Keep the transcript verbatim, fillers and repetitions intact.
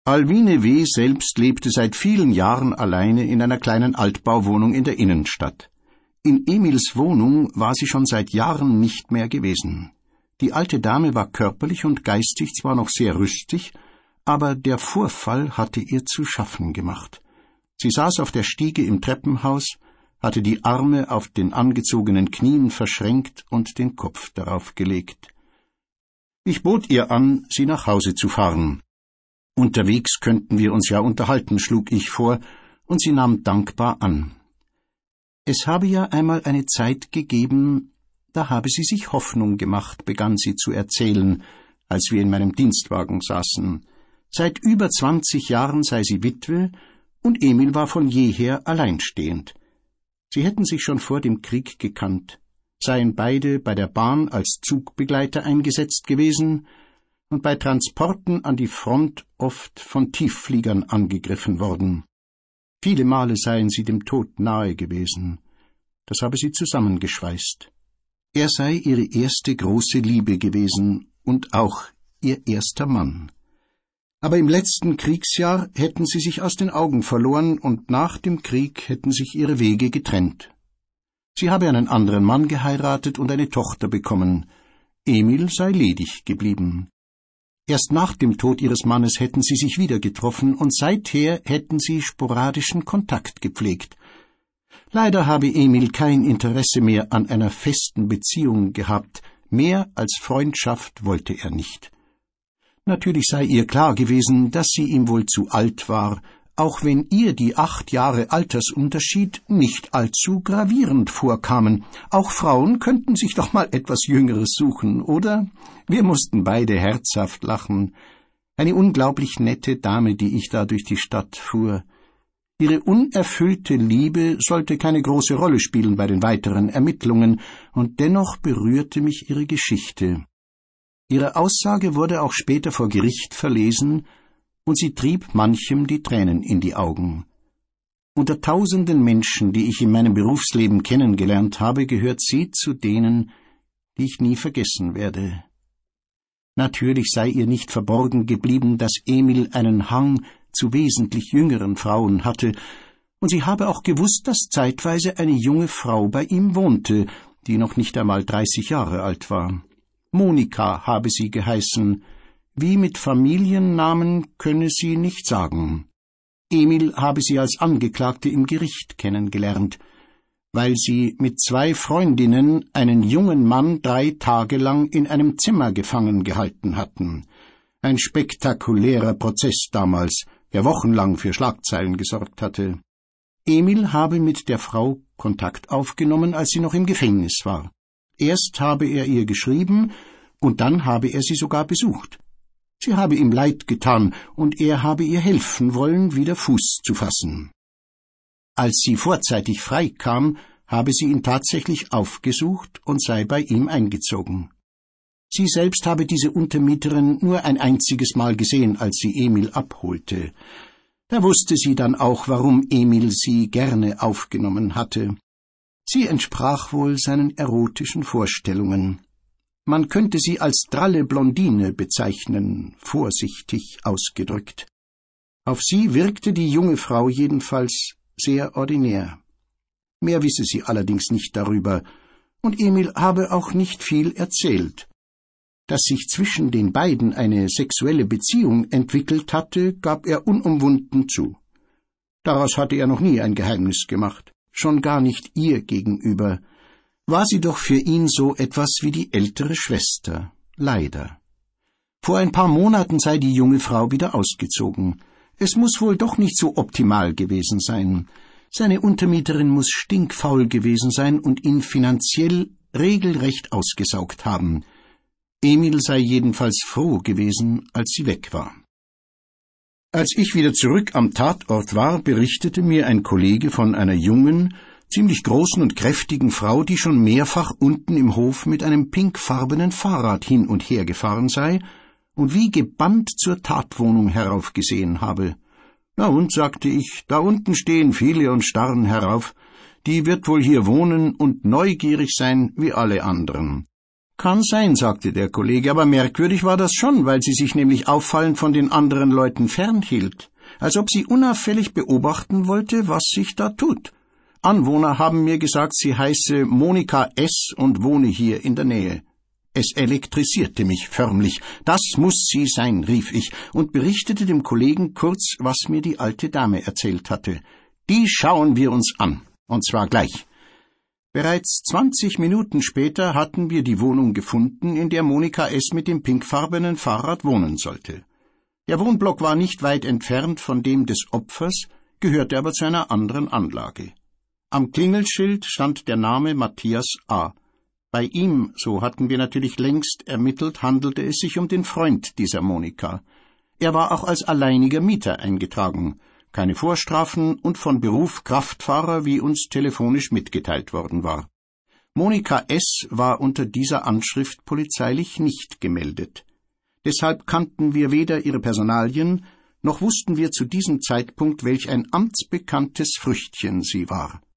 Alwine W. selbst lebte seit vielen Jahren alleine in einer kleinen Altbauwohnung in der Innenstadt. In Emils Wohnung war sie schon seit Jahren nicht mehr gewesen. Die alte Dame war körperlich und geistig zwar noch sehr rüstig, aber der Vorfall hatte ihr zu schaffen gemacht. Sie saß auf der Stiege im Treppenhaus, hatte die Arme auf den angezogenen Knien verschränkt und den Kopf darauf gelegt. Ich bot ihr an, sie nach Hause zu fahren. Unterwegs könnten wir uns ja unterhalten, schlug ich vor, und sie nahm dankbar an. Es habe ja einmal eine Zeit gegeben, da habe sie sich Hoffnung gemacht, begann sie zu erzählen, als wir in meinem Dienstwagen saßen. Seit über zwanzig Jahren sei sie Witwe, und Emil war von jeher alleinstehend. Sie hätten sich schon vor dem Krieg gekannt, seien beide bei der Bahn als Zugbegleiter eingesetzt gewesen und bei Transporten an die Front oft von Tieffliegern angegriffen worden. Viele Male seien sie dem Tod nahe gewesen. Das habe sie zusammengeschweißt. Er sei ihre erste große Liebe gewesen und auch ihr erster Mann. Aber im letzten Kriegsjahr hätten sie sich aus den Augen verloren und nach dem Krieg hätten sich ihre Wege getrennt. Sie habe einen anderen Mann geheiratet und eine Tochter bekommen. Emil sei ledig geblieben. Erst nach dem Tod ihres Mannes hätten sie sich wieder getroffen und seither hätten sie sporadischen Kontakt gepflegt. Leider habe Emil kein Interesse mehr an einer festen Beziehung gehabt, mehr als Freundschaft wollte er nicht. Natürlich sei ihr klar gewesen, dass sie ihm wohl zu alt war, auch wenn ihr die acht Jahre Altersunterschied nicht allzu gravierend vorkamen. Auch Frauen könnten sich doch mal etwas Jüngeres suchen, oder? Wir mussten beide herzhaft lachen. Eine unglaublich nette Dame, die ich da durch die Stadt fuhr. Ihre unerfüllte Liebe sollte keine große Rolle spielen bei den weiteren Ermittlungen, und dennoch berührte mich ihre Geschichte. Ihre Aussage wurde auch später vor Gericht verlesen, und sie trieb manchem die Tränen in die Augen. Unter tausenden Menschen, die ich in meinem Berufsleben kennengelernt habe, gehört sie zu denen, die ich nie vergessen werde. Natürlich sei ihr nicht verborgen geblieben, dass Emil einen Hang zu wesentlich jüngeren Frauen hatte, und sie habe auch gewusst, dass zeitweise eine junge Frau bei ihm wohnte, die noch nicht einmal dreißig Jahre alt war. Monika habe sie geheißen, wie mit Familiennamen könne sie nicht sagen. Emil habe sie als Angeklagte im Gericht kennengelernt, weil sie mit zwei Freundinnen einen jungen Mann drei Tage lang in einem Zimmer gefangen gehalten hatten. Ein spektakulärer Prozess damals, der wochenlang für Schlagzeilen gesorgt hatte. Emil habe mit der Frau Kontakt aufgenommen, als sie noch im Gefängnis war. Erst habe er ihr geschrieben, und dann habe er sie sogar besucht. Sie habe ihm leid getan, und er habe ihr helfen wollen, wieder Fuß zu fassen. Als sie vorzeitig freikam, habe sie ihn tatsächlich aufgesucht und sei bei ihm eingezogen. Sie selbst habe diese Untermieterin nur ein einziges Mal gesehen, als sie Emil abholte. Da wusste sie dann auch, warum Emil sie gerne aufgenommen hatte. Sie entsprach wohl seinen erotischen Vorstellungen. Man könnte sie als dralle Blondine bezeichnen, vorsichtig ausgedrückt. Auf sie wirkte die junge Frau jedenfalls sehr ordinär. Mehr wisse sie allerdings nicht darüber, und Emil habe auch nicht viel erzählt. Dass sich zwischen den beiden eine sexuelle Beziehung entwickelt hatte, gab er unumwunden zu. Daraus hatte er noch nie ein Geheimnis gemacht, schon gar nicht ihr gegenüber. War sie doch für ihn so etwas wie die ältere Schwester, leider. Vor ein paar Monaten sei die junge Frau wieder ausgezogen. Es muss wohl doch nicht so optimal gewesen sein. Seine Untermieterin muss stinkfaul gewesen sein und ihn finanziell regelrecht ausgesaugt haben. Emil sei jedenfalls froh gewesen, als sie weg war. Als ich wieder zurück am Tatort war, berichtete mir ein Kollege von einer jungen, ziemlich großen und kräftigen Frau, die schon mehrfach unten im Hof mit einem pinkfarbenen Fahrrad hin und her gefahren sei und wie gebannt zur Tatwohnung heraufgesehen habe. »Na und«, sagte ich, »da unten stehen viele und starren herauf. Die wird wohl hier wohnen und neugierig sein wie alle anderen.« »Kann sein«, sagte der Kollege, »aber merkwürdig war das schon, weil sie sich nämlich auffallend von den anderen Leuten fernhielt, als ob sie unauffällig beobachten wollte, was sich da tut. Anwohner haben mir gesagt, sie heiße Monika S. und wohne hier in der Nähe.« Es elektrisierte mich förmlich. »Das muß sie sein«, rief ich und berichtete dem Kollegen kurz, was mir die alte Dame erzählt hatte. »Die schauen wir uns an, und zwar gleich.« Bereits zwanzig Minuten später hatten wir die Wohnung gefunden, in der Monika S. mit dem pinkfarbenen Fahrrad wohnen sollte. Der Wohnblock war nicht weit entfernt von dem des Opfers, gehörte aber zu einer anderen Anlage. Am Klingelschild stand der Name Matthias A. Bei ihm, so hatten wir natürlich längst ermittelt, handelte es sich um den Freund dieser Monika. Er war auch als alleiniger Mieter eingetragen, keine Vorstrafen und von Beruf Kraftfahrer, wie uns telefonisch mitgeteilt worden war. Monika S. war unter dieser Anschrift polizeilich nicht gemeldet. Deshalb kannten wir weder ihre Personalien, noch wussten wir zu diesem Zeitpunkt, welch ein amtsbekanntes Früchtchen sie war.